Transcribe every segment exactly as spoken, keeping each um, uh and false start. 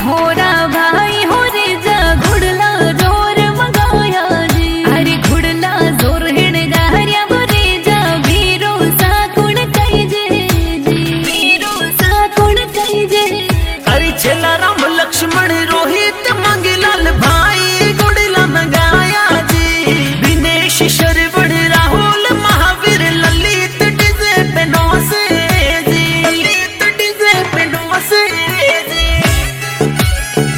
होरा भाई हो रे जा घुड़ला जोर मंगाया जी। अरे घुड़ला जोर हिण गारिया बोरे जा वीरो सा कुण कई जे जी। वीरो सा कुण कई जे। अरे छेला राम लक्ष्मण रोहित मंगीलाल भाई घुड़ला मंगाया जी। विनेश शरवण राहुल महावीर ललित डीजे पे नौसे जी। ललित डीजे पे नौसे जी।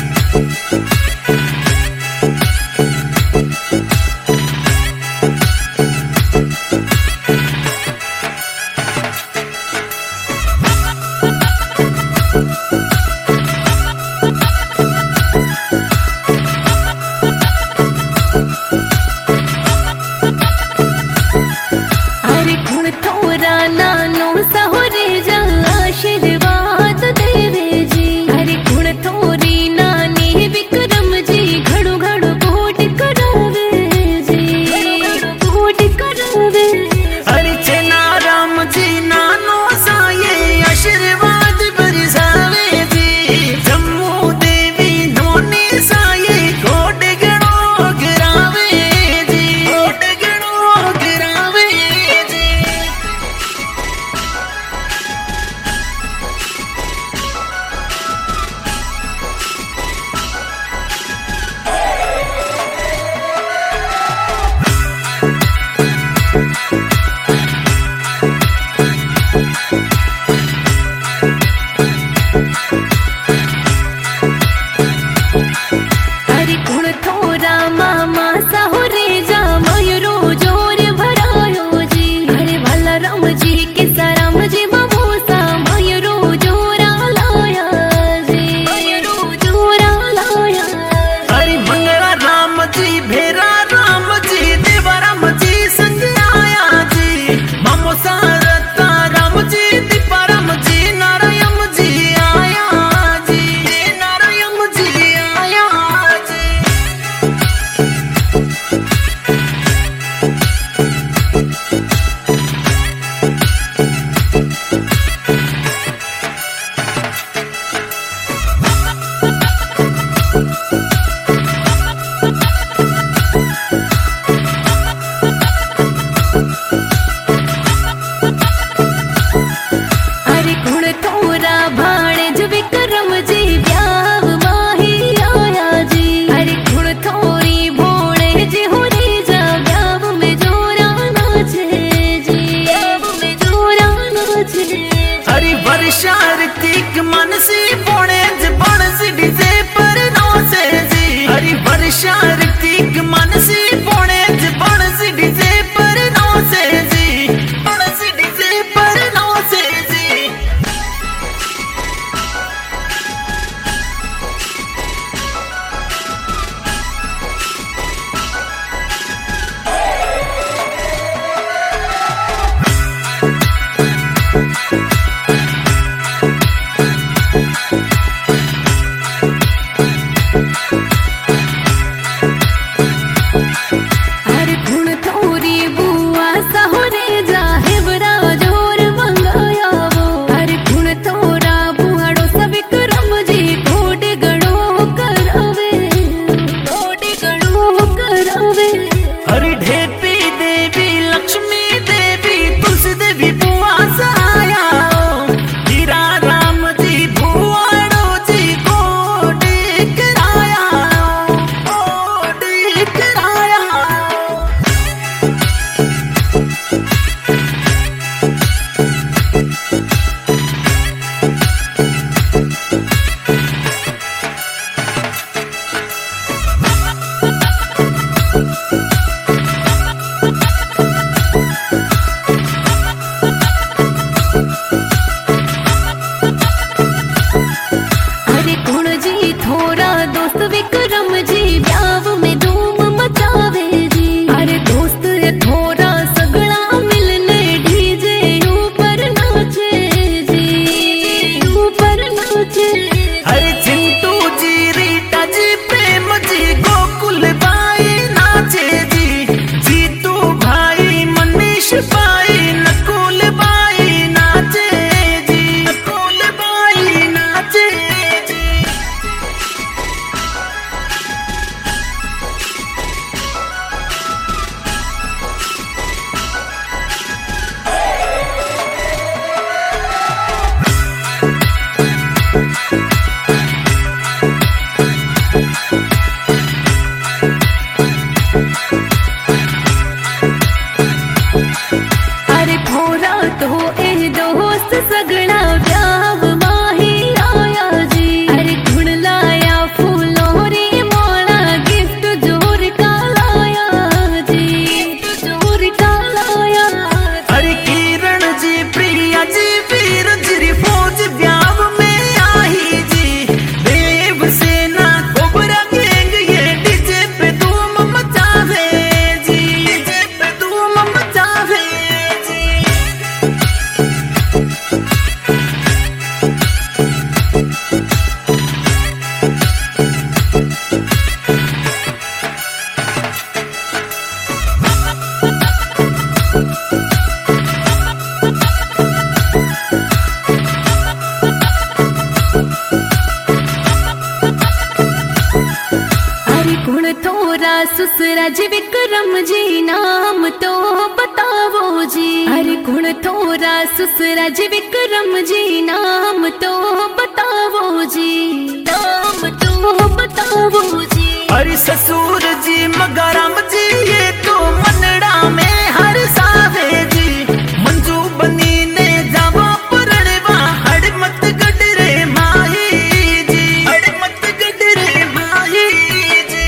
ससुरा जी विक्रम जी नाम तो बतावो जी। अरे गुण थोरा ससुरा जी विक्रम जी नाम तो बतावो जी, नाम तो बतावो जी। अरे ससुर जी मगाराम जी ये तो मनड़ा में हर सावे जी। मंजू बनी ने जावा परणवा हड़ मत गड रे माही जी, हड़ मत गड रे माही जी।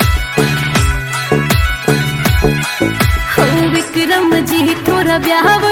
विक्रम जी थोड़ा ब्याह